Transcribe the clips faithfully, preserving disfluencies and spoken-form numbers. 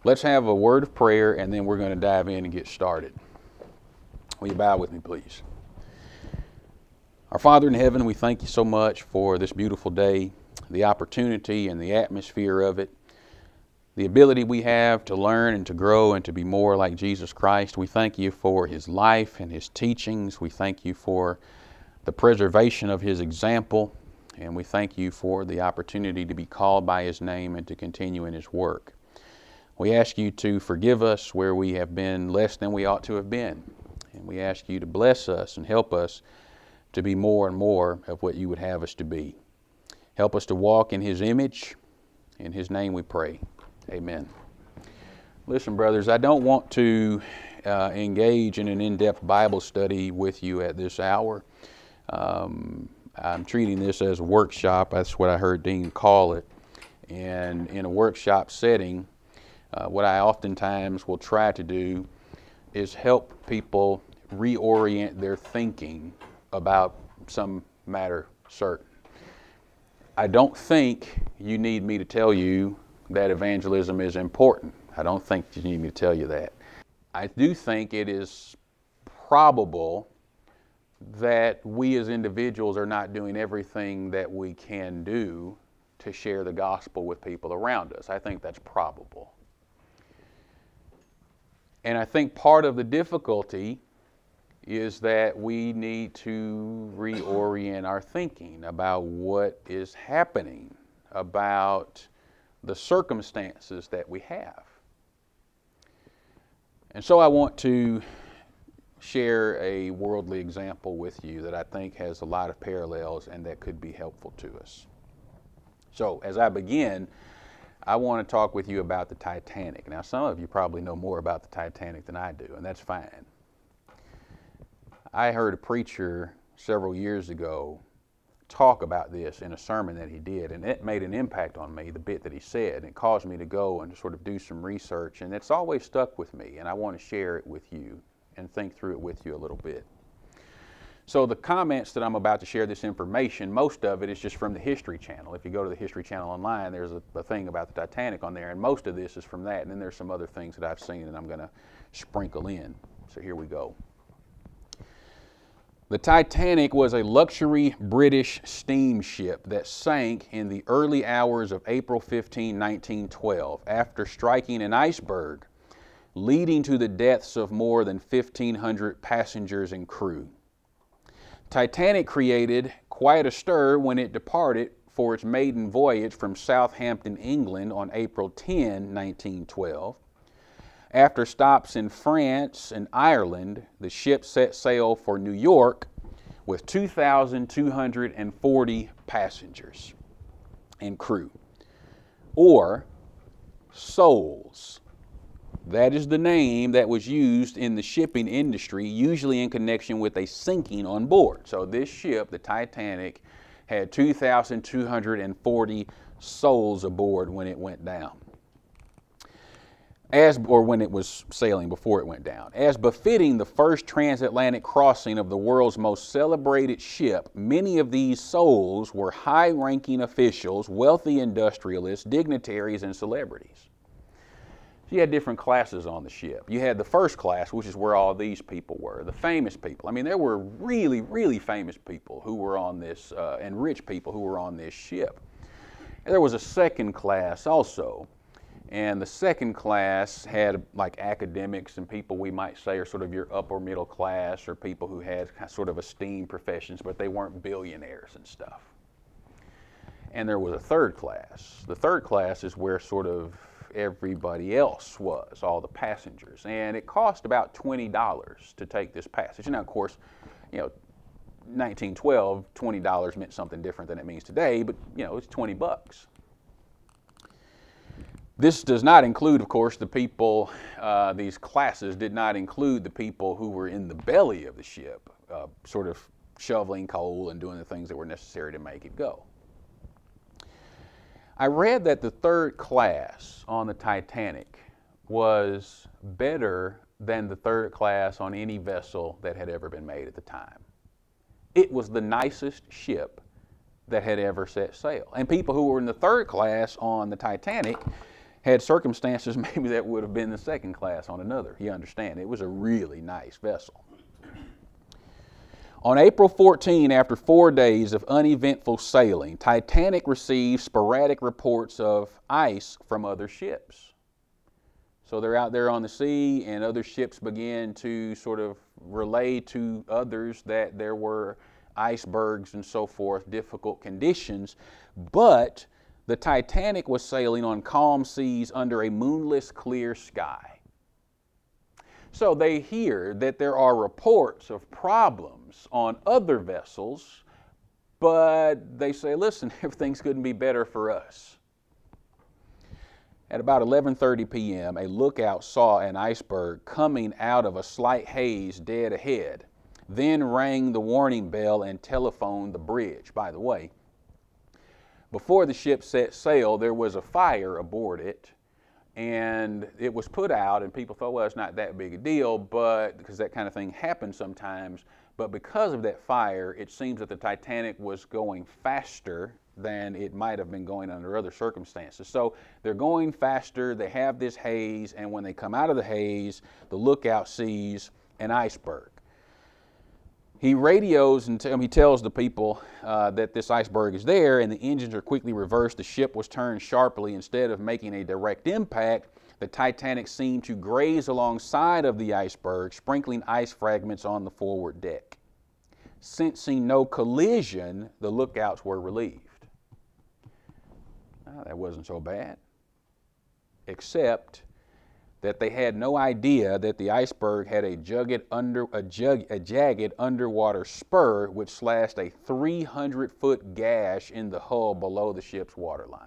Let's have a word of prayer, and then we're going to dive in and get started. Will you bow with me, please? Our Father in heaven, we thank you so much for this beautiful day, the opportunity and the atmosphere of it, the ability we have to learn and to grow and to be more like Jesus Christ. We thank you for his life and his teachings. We thank you for the preservation of his example, and we thank you for the opportunity to be called by his name and to continue in his work. We ask you to forgive us where we have been less than we ought to have been, and we ask you to bless us and help us to be more and more of what you would have us to be. Help us to walk in his image. In his name we pray. Amen. Listen, brothers, I don't want to uh, engage in an in-depth Bible study with you at this hour. Um, I'm treating this as a workshop. That's what I heard Dean call it. And in a workshop setting, uh, what I oftentimes will try to do is help people reorient their thinking about some matter certain. I don't think you need me to tell you that evangelism is important. I don't think you need me to tell you that. I do think it is probable that we as individuals are not doing everything that we can do to share the gospel with people around us. I think that's probable. And I think part of the difficulty is that we need to reorient our thinking about what is happening, about the circumstances that we have. And so I want to share a worldly example with you that I think has a lot of parallels and that could be helpful to us. So as I begin, I want to talk with you about the Titanic. Now, some of you probably know more about the Titanic than I do, and that's fine. I heard a preacher several years ago talk about this in a sermon that he did, and it made an impact on me, the bit that he said, and it caused me to go and sort of do some research, and it's always stuck with me, and I want to share it with you and think through it with you a little bit. So the comments that I'm about to share this information, most of it is just from the History Channel. If you go to the History Channel online, there's a, a thing about the Titanic on there, and most of this is from that, and then there's some other things that I've seen that I'm going to sprinkle in. So here we go. The Titanic was a luxury British steamship that sank in the early hours of April fifteenth, nineteen twelve, after striking an iceberg, leading to the deaths of more than fifteen hundred passengers and crew. Titanic created quite a stir when it departed for its maiden voyage from Southampton, England on April tenth, nineteen twelve. After stops in France and Ireland, the ship set sail for New York with two thousand two hundred forty passengers and crew, or souls. That is the name that was used in the shipping industry, usually in connection with a sinking on board. So this ship, the Titanic, had two thousand two hundred forty souls aboard when it went down. As, or when it was sailing before it went down. As befitting the first transatlantic crossing of the world's most celebrated ship, many of these souls were high-ranking officials, wealthy industrialists, dignitaries, and celebrities. So you had different classes on the ship. You had the first class, which is where all these people were, the famous people. I mean, there were really, really famous people who were on this, uh, and rich people who were on this ship. And there was a second class also. And the second class had like academics and people we might say are sort of your upper middle class, or people who had sort of esteemed professions, but they weren't billionaires and stuff. And there was a third class. The third class is where sort of everybody else was, all the passengers. And it cost about twenty dollars to take this passage. Now, of course, you know, nineteen twelve, twenty dollars meant something different than it means today, but, you know, it's twenty bucks. This does not include, of course, the people, uh, these classes did not include the people who were in the belly of the ship, uh, sort of shoveling coal and doing the things that were necessary to make it go. I read that the third class on the Titanic was better than the third class on any vessel that had ever been made at the time. It was the nicest ship that had ever set sail. And people who were in the third class on the Titanic had circumstances maybe that would have been the second class on another. You understand? It was a really nice vessel. On April fourteenth, after four days of uneventful sailing, Titanic received sporadic reports of ice from other ships. So they're out there on the sea, and other ships began to sort of relay to others that there were icebergs and so forth, difficult conditions. But the Titanic was sailing on calm seas under a moonless, clear sky. So they hear that there are reports of problems on other vessels, but they say, listen, everything's couldn't be better for us. At about eleven thirty p.m., a lookout saw an iceberg coming out of a slight haze dead ahead, then rang the warning bell and telephoned the bridge. By the way, before the ship set sail, there was a fire aboard it, and it was put out, and people thought, well, it's not that big a deal, but because that kind of thing happens sometimes. But because of that fire, it seems that the Titanic was going faster than it might have been going under other circumstances. So they're going faster, they have this haze, and when they come out of the haze, the lookout sees an iceberg. He radios and t- he tells the people uh, that this iceberg is there, and the engines are quickly reversed. The ship was turned sharply. Instead of making a direct impact, the Titanic seemed to graze alongside of the iceberg, sprinkling ice fragments on the forward deck. Sensing no collision, the lookouts were relieved. Oh, that wasn't so bad, except that they had no idea that the iceberg had a jagged, under, a, jug, a jagged underwater spur which slashed a three hundred foot gash in the hull below the ship's waterline.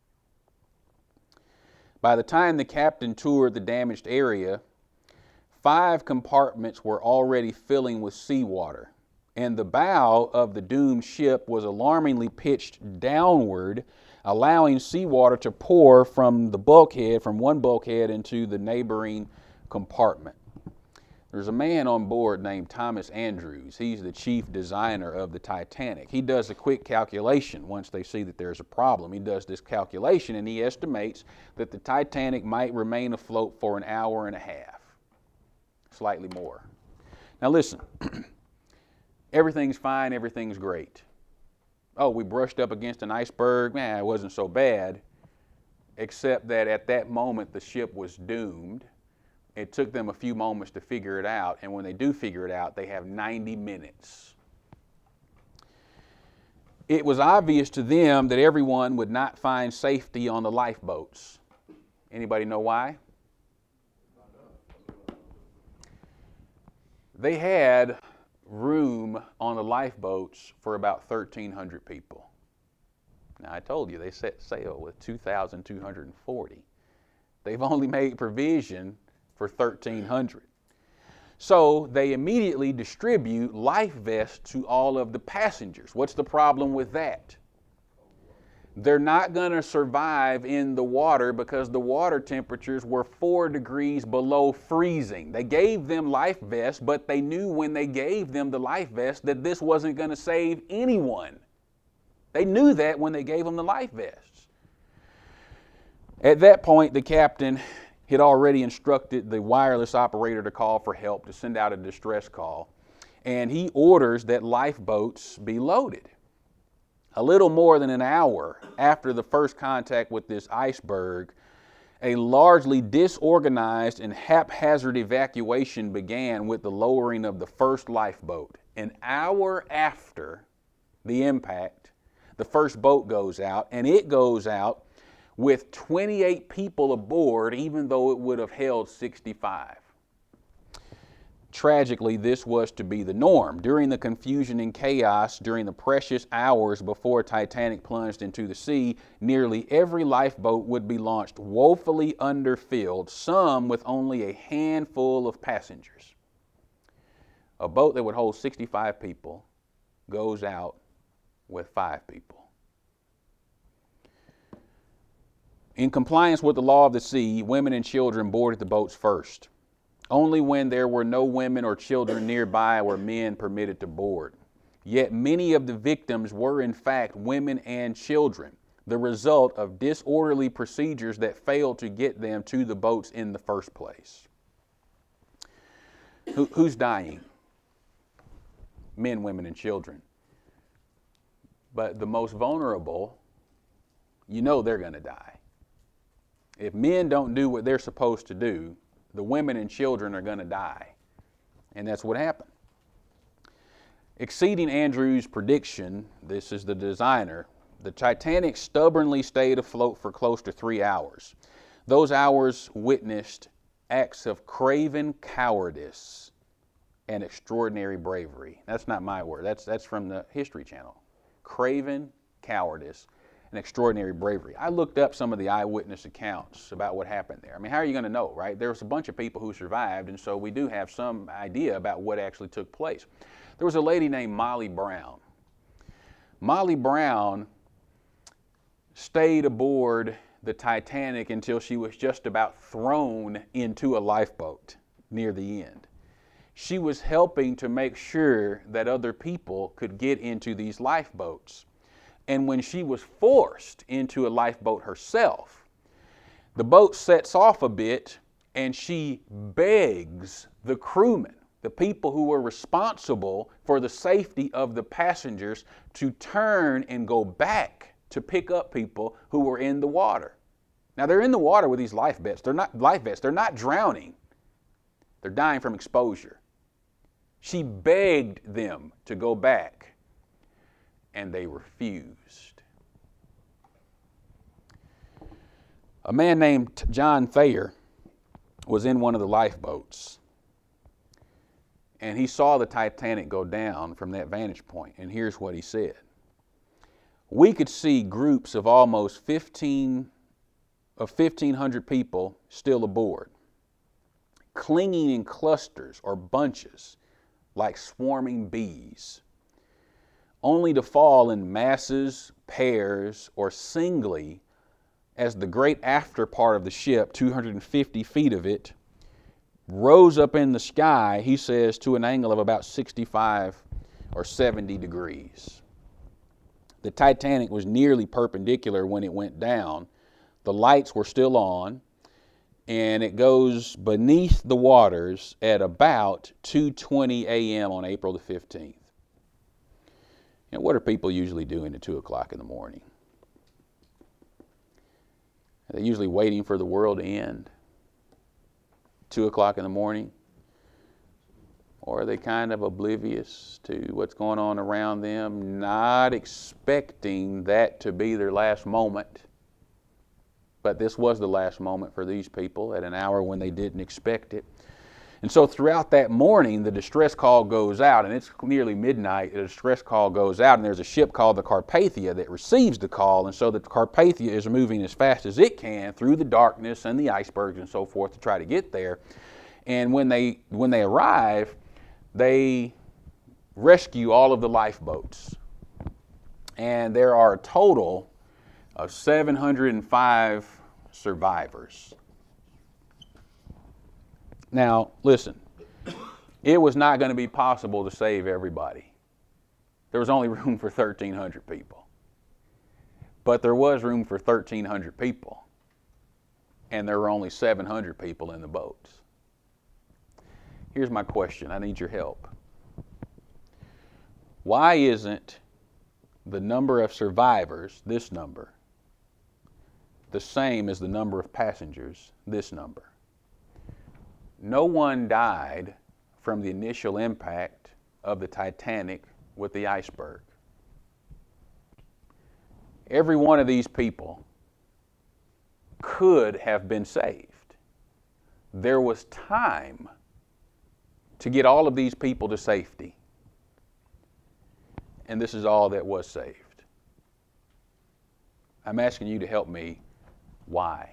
By the time the captain toured the damaged area, five compartments were already filling with seawater, and the bow of the doomed ship was alarmingly pitched downward, allowing seawater to pour from the bulkhead, from one bulkhead into the neighboring compartment. There's a man on board named Thomas Andrews. He's the chief designer of the Titanic. He does a quick calculation once they see that there's a problem. He does this calculation and he estimates that the Titanic might remain afloat for an hour and a half, slightly more. Now listen, everything's fine, everything's great. Oh, we brushed up against an iceberg. Man, it wasn't so bad, except that at that moment the ship was doomed. It took them a few moments to figure it out, and when they do figure it out, they have ninety minutes. It was obvious to them that everyone would not find safety on the lifeboats. Anybody know why? They had room on the lifeboats for about thirteen hundred people. Now, I told you they set sail with two thousand two hundred forty. They've only made provision for thirteen hundred. So they immediately distribute life vests to all of the passengers. What's the problem with that? They're not going to survive in the water because the water temperatures were four degrees below freezing. They gave them life vests, but they knew when they gave them the life vest that this wasn't going to save anyone. They knew that when they gave them the life vests. At that point, the captain had already instructed the wireless operator to call for help, to send out a distress call, and he orders that lifeboats be loaded. A little more than an hour after the first contact with this iceberg, a largely disorganized and haphazard evacuation began with the lowering of the first lifeboat. An hour after the impact, the first boat goes out, and it goes out with twenty-eight people aboard, even though it would have held sixty-five. Tragically, this was to be the norm. During the confusion and chaos, during the precious hours before Titanic plunged into the sea, nearly every lifeboat would be launched woefully underfilled, some with only a handful of passengers. A boat that would hold sixty-five people goes out with five people. In compliance with the law of the sea, women and children boarded the boats first. Only when there were no women or children nearby were men permitted to board. Yet many of the victims were in fact women and children. the result of disorderly procedures that failed to get them to the boats in the first place. Who, who's dying? Men, women, and children. But the most vulnerable, you know they're going to die. If men don't do what they're supposed to do, the women and children are going to die. And that's what happened. Exceeding Andrews' prediction, this is the designer, the Titanic stubbornly stayed afloat for close to three hours. Those hours witnessed acts of craven cowardice and extraordinary bravery. That's not my word. That's, that's from the History Channel. Craven cowardice and extraordinary bravery. I looked up some of the eyewitness accounts about what happened there. I mean, how are you going to know, right? There's a bunch of people who survived, and so we do have some idea about what actually took place. There was a lady named Molly Brown. Molly Brown stayed aboard the Titanic until she was just about thrown into a lifeboat near the end. She was helping to make sure that other people could get into these lifeboats. And when she was forced into a lifeboat herself, the boat sets off a bit and she begs the crewmen, the people who were responsible for the safety of the passengers, to turn and go back to pick up people who were in the water. Now they're in the water with these life vests. They're not life vests. They're not drowning. They're dying from exposure. She begged them to go back, and they refused. A man named John Thayer was in one of the lifeboats, and he saw the Titanic go down from that vantage point, and here's what he said. We could see groups of almost fifteen of fifteen hundred people still aboard, clinging in clusters or bunches like swarming bees, only to fall in masses, pairs, or singly as the great after part of the ship, two hundred fifty feet of it, rose up in the sky, he says, to an angle of about sixty-five or seventy degrees. The Titanic was nearly perpendicular when it went down. The lights were still on, and it goes beneath the waters at about two twenty a.m. on April the fifteenth. You know, what are people usually doing at two o'clock in the morning? Are they usually waiting for the world to end? two o'clock in the morning? Or are they kind of oblivious to what's going on around them, not expecting that to be their last moment? But this was the last moment for these people at an hour when they didn't expect it. And so throughout that morning, the distress call goes out, and it's nearly midnight. The distress call goes out, and there's a ship called the Carpathia that receives the call. And so the Carpathia is moving as fast as it can through the darkness and the icebergs and so forth to try to get there. And when they when they arrive, they rescue all of the lifeboats. And there are a total of seven hundred five survivors. Now, listen, it was not going to be possible to save everybody. There was only room for thirteen hundred people. But there was room for thirteen hundred people, and there were only seven hundred people in the boats. Here's my question. I need your help. Why isn't the number of survivors, this number, the same as the number of passengers, this number? No one died from the initial impact of the Titanic with the iceberg. Every one of these people could have been saved. There was time to get all of these people to safety. And this is all that was saved. I'm asking you to help me. Why?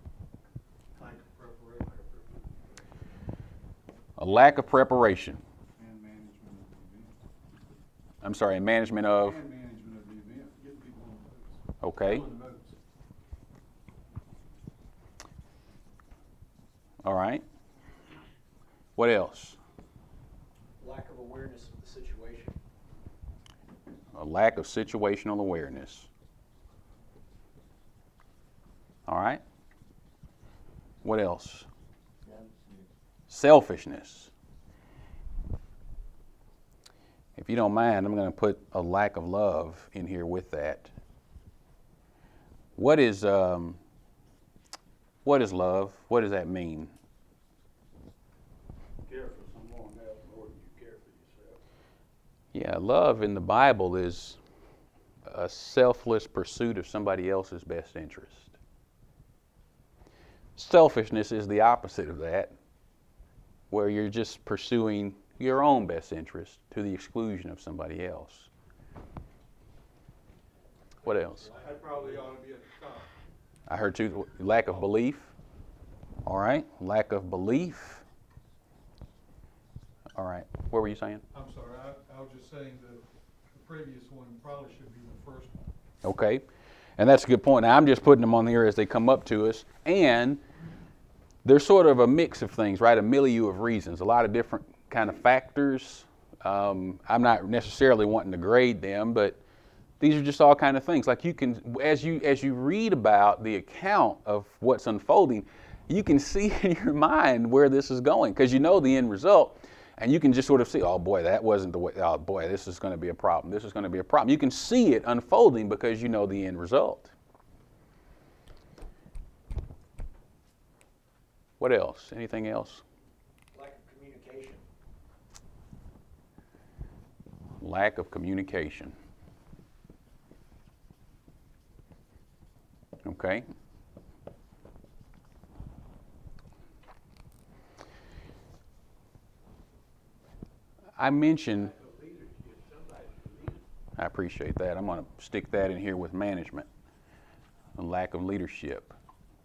A lack of preparation. And management of the event. I'm sorry, management of? And management of the event. Getting people on the boats. Okay. Filling the boats. All right. What else? Lack of awareness of the situation. A lack of situational awareness. All right? What else? Selfishness. If you don't mind, I'm going to put a lack of love in here with that. What is um, what is love? What does that mean? Care for someone else more than you care for yourself. Yeah, love in the Bible is a selfless pursuit of somebody else's best interest. Selfishness is the opposite of that, where you're just pursuing your own best interest to the exclusion of somebody else. What else? That probably ought to be at the top. I heard too, lack of belief. All right, lack of belief. All right, what were you saying? I'm sorry, I, I was just saying that the previous one probably should be the first one. Okay, and that's a good point. Now, I'm just putting them on here as they come up to us, and there's sort of a mix of things, right? A milieu of reasons, a lot of different kind of factors. Um, I'm not necessarily wanting to grade them, but these are just all kind of things. Like you can, as you as you read about the account of what's unfolding, you can see in your mind where this is going because you know the end result, and you can just sort of see, oh boy, that wasn't the way. Oh boy, this is going to be a problem. This is going to be a problem. You can see it unfolding because you know the end result. What else? Anything else? Lack of communication. Lack of communication. Okay. I mentioned, I appreciate that. I'm going to stick that in here with management. A lack of leadership.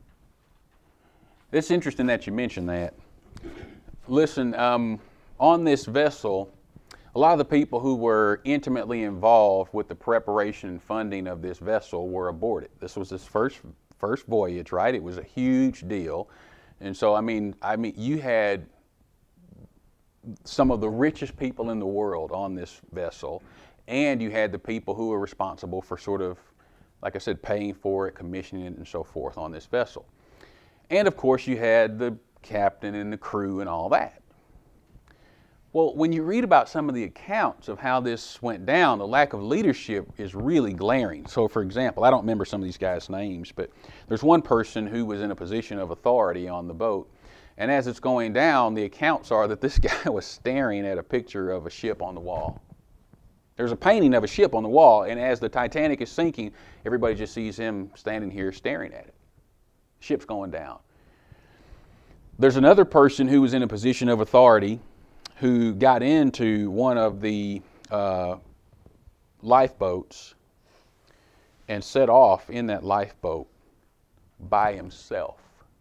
It's interesting that you mentioned that. Listen, um, on this vessel, a lot of the people who were intimately involved with the preparation and funding of this vessel were aborted. This was his first first voyage, right? It was a huge deal. And so, I mean, I mean, you had some of the richest people in the world on this vessel, and you had the people who were responsible for sort of, like I said, paying for it, commissioning it, and so forth on this vessel. And of course, you had the captain and the crew and all that. Well, when you read about some of the accounts of how this went down, the lack of leadership is really glaring. So, for example, I don't remember some of these guys' names, but there's one person who was in a position of authority on the boat. And as it's going down, the accounts are that this guy was staring at a picture of a ship on the wall. There's a painting of a ship on the wall, and as the Titanic is sinking, everybody just sees him standing here staring at it. Ship's going down. There's another person who was in a position of authority who got into one of the uh, lifeboats and set off in that lifeboat by himself.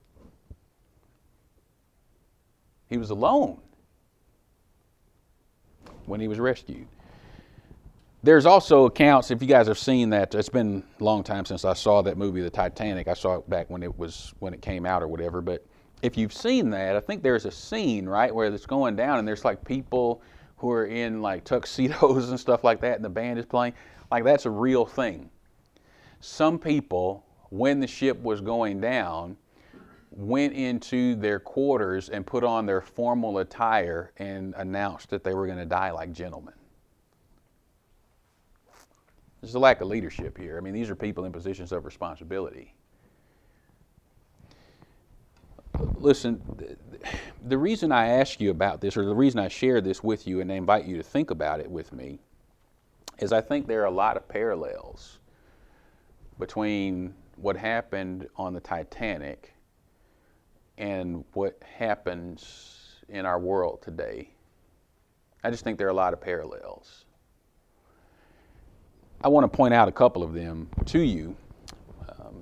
He was alone when he was rescued. There's also accounts, if you guys have seen that, it's been a long time since I saw that movie, The Titanic. I saw it back when it was when it came out or whatever, but if you've seen that, I think there's a scene, right, where it's going down and there's like people who are in like tuxedos and stuff like that and the band is playing. Like that's a real thing. Some people, when the ship was going down, went into their quarters and put on their formal attire and announced that they were going to die like gentlemen. There's a lack of leadership here. I mean, these are people in positions of responsibility. Listen, the reason I ask you about this, or the reason I share this with you and invite you to think about it with me, is I think there are a lot of parallels between what happened on the Titanic and what happens in our world today. I just think there are a lot of parallels. I want to point out a couple of them to you. Um,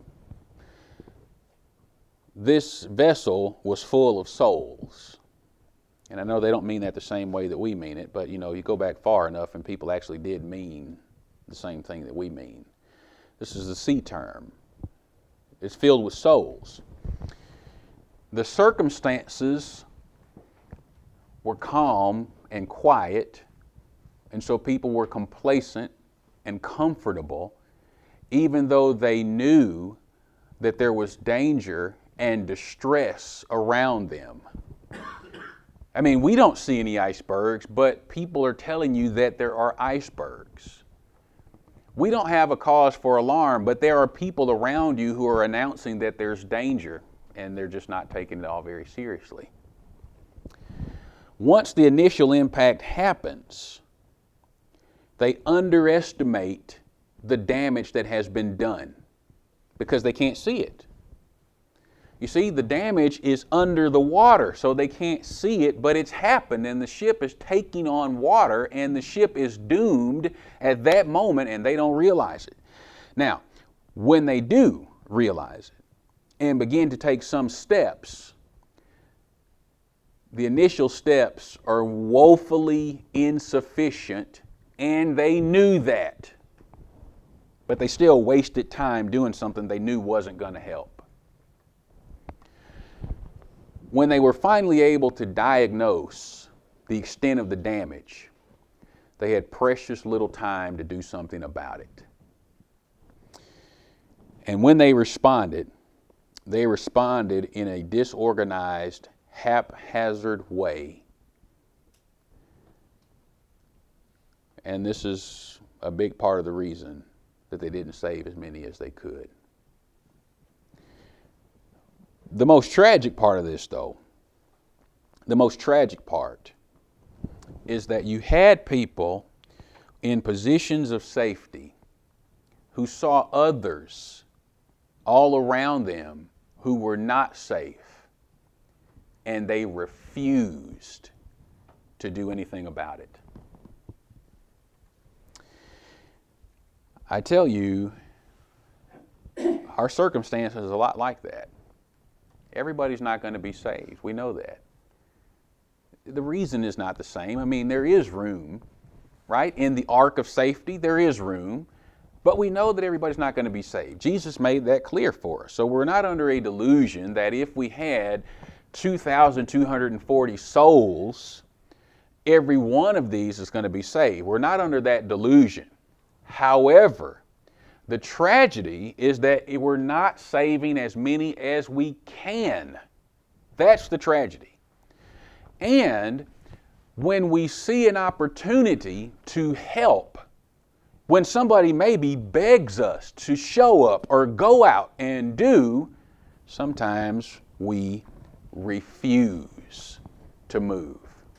this vessel was full of souls. And I know they don't mean that the same way that we mean it, but you know, you go back far enough and people actually did mean the same thing that we mean. This is a sea term. It's filled with souls. The circumstances were calm and quiet, and so people were complacent and comfortable, even though they knew that there was danger and distress around them. I mean, we don't see any icebergs, but people are telling you that there are icebergs. We don't have a cause for alarm, but there are people around you who are announcing that there's danger, and they're just not taking it all very seriously. Once the initial impact happens, they underestimate the damage that has been done because they can't see it. You see, the damage is under the water, so they can't see it, but it's happened, and the ship is taking on water, and the ship is doomed at that moment, and they don't realize it. Now, when they do realize it and begin to take some steps, the initial steps are woefully insufficient, and they knew that. But they still wasted time doing something they knew wasn't going to help. When they were finally able to diagnose the extent of the damage, they had precious little time to do something about it. And when they responded, they responded in a disorganized, haphazard way. And this is a big part of the reason that they didn't save as many as they could. The most tragic part of this, though, the most tragic part is that you had people in positions of safety who saw others all around them who were not safe, and they refused to do anything about it. I tell you, our circumstance is a lot like that. Everybody's not going to be saved. We know that. The reason is not the same. I mean, there is room, right? In the ark of safety, there is room. But we know that everybody's not going to be saved. Jesus made that clear for us. So we're not under a delusion that if we had two thousand two hundred forty souls, every one of these is going to be saved. We're not under that delusion. However, the tragedy is that we're not saving as many as we can. That's the tragedy. And when we see an opportunity to help, when somebody maybe begs us to show up or go out and do, sometimes we refuse to move.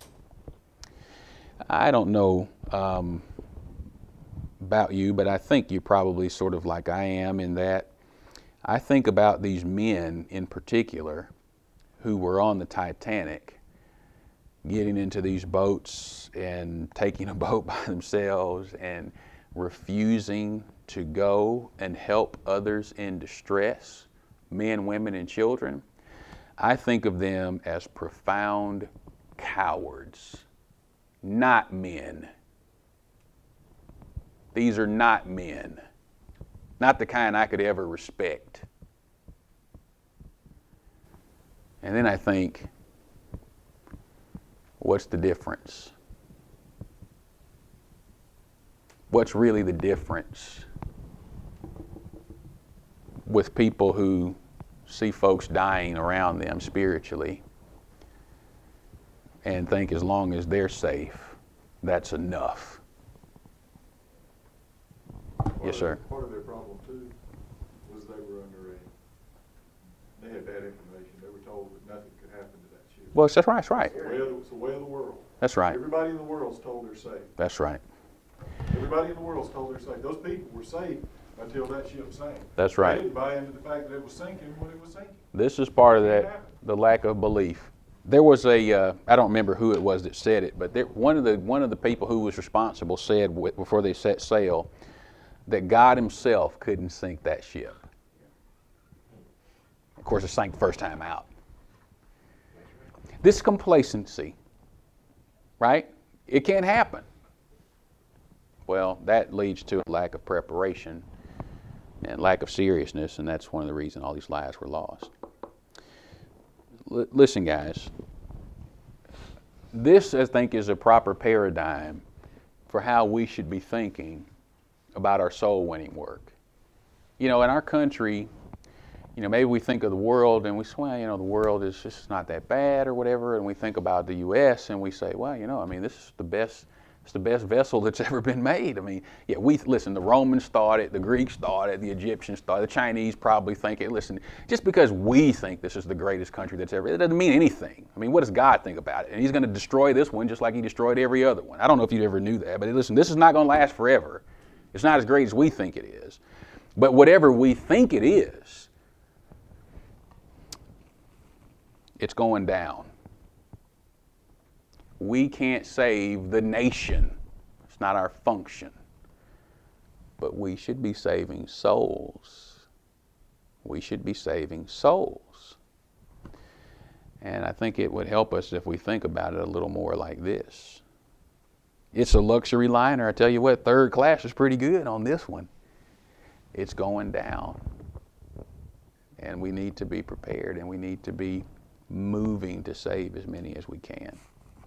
I don't know um, about you, but I think you're probably sort of like I am in that I think about these men in particular who were on the Titanic, getting into these boats and taking a boat by themselves and refusing to go and help others in distress, men, women, and children. I think of them as profound cowards, not men. These are not men, not the kind I could ever respect. And then I think, what's the difference? What's really the difference with people who see folks dying around them spiritually and think as long as they're safe, that's enough? Part Yes, sir. Of, part of their problem, too, was they were under a, they had bad information. They were told that nothing could happen to that ship. Well, that's right, that's right. It's the way of the, it's the way of the world. That's right. Everybody in the world's told they're safe. That's right. Everybody in the world's told they're safe. Those people were safe until that ship sank. That's right. They didn't buy into the fact that it was sinking when it was sinking. This is part of that, the lack of belief. There was a, uh, I don't remember who it was that said it, but there, one of the one of the people who was responsible said w- before they set sail that God himself couldn't sink that ship. Of course, it sank the first time out. This complacency, right? It can't happen. Well, that leads to a lack of preparation and lack of seriousness, and that's one of the reasons all these lives were lost. L- listen, guys, this, I think, is a proper paradigm for how we should be thinking about our soul winning work. You know, in our country, You know, maybe we think of the world and we say, well, you know, the world is just not that bad or whatever, and we think about the U S and we say, well, you know, I mean, this is the best, it's the best vessel that's ever been made. I mean, yeah, we, listen, the Romans thought it, the Greeks thought it, the Egyptians thought it, the Chinese probably think it. Listen, just because we think this is the greatest country that's ever, it doesn't mean anything. I mean, what does God think about it? And he's going to destroy this one just like he destroyed every other one. I don't know if you ever knew that, but listen, this is not going to last forever. It's not as great as we think it is. But whatever we think it is, it's going down. We can't save the nation. It's not our function. But we should be saving souls. We should be saving souls. And I think it would help us if we think about it a little more like this. It's a luxury liner. I tell you what, third class is pretty good on this one. It's going down. And we need to be prepared, and we need to be moving to save as many as we can.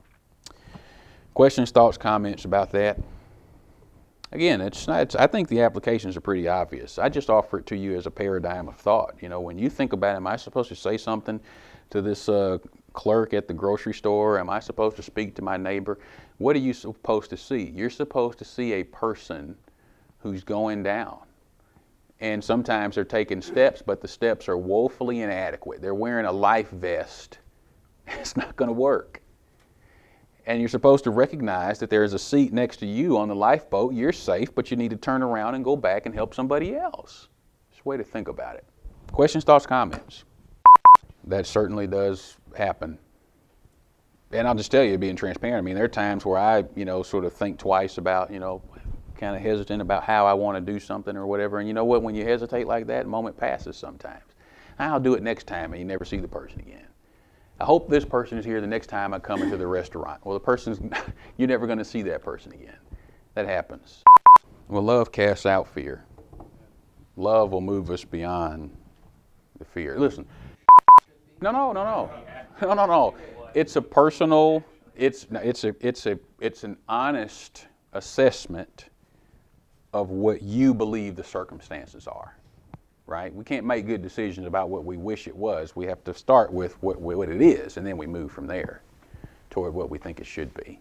Questions, thoughts, comments about that? Again, it's not, it's, I think the applications are pretty obvious. I just offer it to you as a paradigm of thought. You know, when you think about, am I supposed to say something to this uh, clerk at the grocery store? Am I supposed to speak to my neighbor? What are you supposed to see? You're supposed to see a person who's going down. And sometimes they're taking steps, but the steps are woefully inadequate. They're wearing a life vest. It's not going to work. And you're supposed to recognize that there is a seat next to you on the lifeboat. You're safe, but you need to turn around and go back and help somebody else. It's a way to think about it. Questions, thoughts, comments? That certainly does happen. And I'll just tell you, being transparent, I mean, there are times where I, you know, sort of think twice about, you know, kind of hesitant about how I want to do something or whatever. And you know what? When you hesitate like that, the moment passes sometimes. I'll do it next time, and you never see the person again. I hope this person is here the next time I come into the restaurant. Well, the person's, you're never going to see that person again. That happens. Well, love casts out fear. Love will move us beyond the fear. Listen. No, no, no, no. No, no, no. It's a personal, it's, it's, a, it's, a, it's an honest assessment of what you believe the circumstances are, right? We can't make good decisions about what we wish it was. We have to start with what, what it is, and then we move from there toward what we think it should be.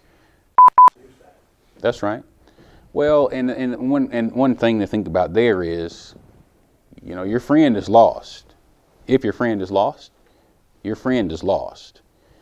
That's right. Well, and, and, one, and one thing to think about there is, you know, your friend is lost. If your friend is lost, your friend is lost.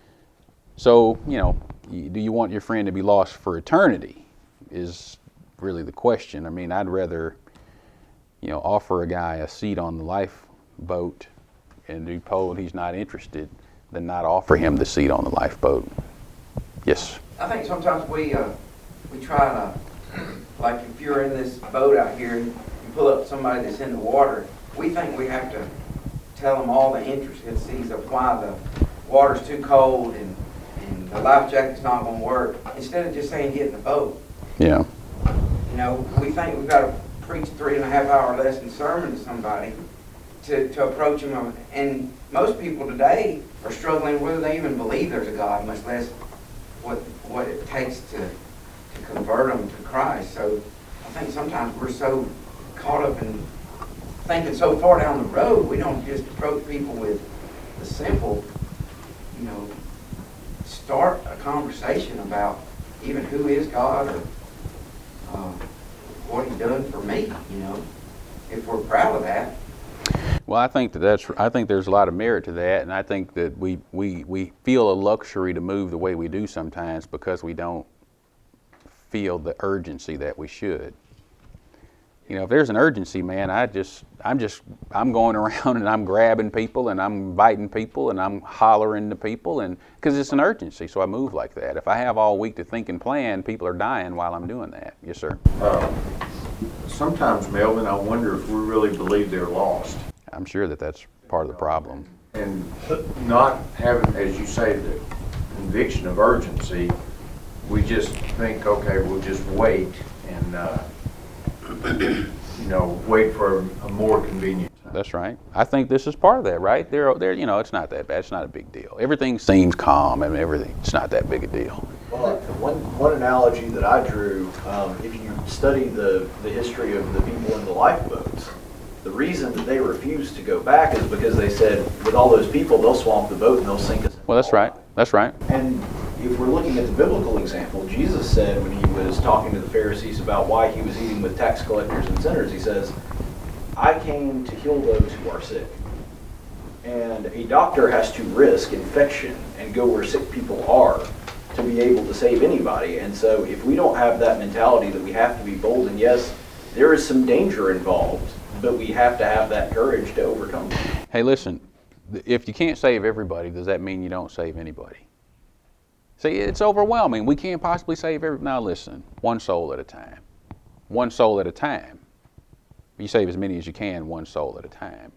So, you know, do you want your friend to be lost for eternity is really the question. I mean, I'd rather, you know, offer a guy a seat on the lifeboat and be told he's not interested than not offer him the seat on the lifeboat. Yes? I think sometimes we uh, we try to, like if you're in this boat out here and you pull up somebody that's in the water, we think we have to tell them all the intricacies of why the water's too cold and, and the life jacket's not going to work, instead of just saying get in the boat. Yeah. You know, we think we've got to preach a three and a half hour lesson sermon to somebody to, to approach them. And most people today are struggling whether they even believe there's a God, much less what what it takes to, to convert them to Christ. So I think sometimes we're so caught up in thinking so far down the road, we don't just approach people with the simple, you know, start a conversation about even who is God or uh, what He's done for me, you know, if we're proud of that. Well, I think that that's. I think there's a lot of merit to that, and I think that we we we feel a luxury to move the way we do sometimes because we don't feel the urgency that we should. You know, if there's an urgency, man, I just, I'm just, I'm going around and I'm grabbing people and I'm inviting people and I'm hollering to people, and because it's an urgency, so I move like that. If I have all week to think and plan, people are dying while I'm doing that. Yes, sir. Uh, sometimes, Melvin, I wonder if we really believe they're lost. I'm sure that that's part of the problem. And not having, as you say, the conviction of urgency, we just think, okay, we'll just wait and, uh, you know, wait for a more convenient time. That's right. I think this is part of that, right? They're, they're, you know, it's not that bad. It's not a big deal. Everything seems calm and everything. It's not that big a deal. Well, one, one analogy that I drew, um, if you study the, the history of the people in the lifeboats, The reason that they refused to go back is because they said, with all those people, they'll swamp the boat and they'll sink us. Well, that's right. That's right. And if we're looking at the biblical example, Jesus said when he was talking to the Pharisees about why he was eating with tax collectors and sinners, he says, I came to heal those who are sick. And a doctor has to risk infection and go where sick people are to be able to save anybody. And so if we don't have that mentality that we have to be bold, and yes, there is some danger involved, but we have to have that courage to overcome it. Hey, listen, if you can't save everybody, does that mean you don't save anybody? See, it's overwhelming. We can't possibly save every. Now listen, one soul at a time. One soul at a time. You save as many as you can, one soul at a time.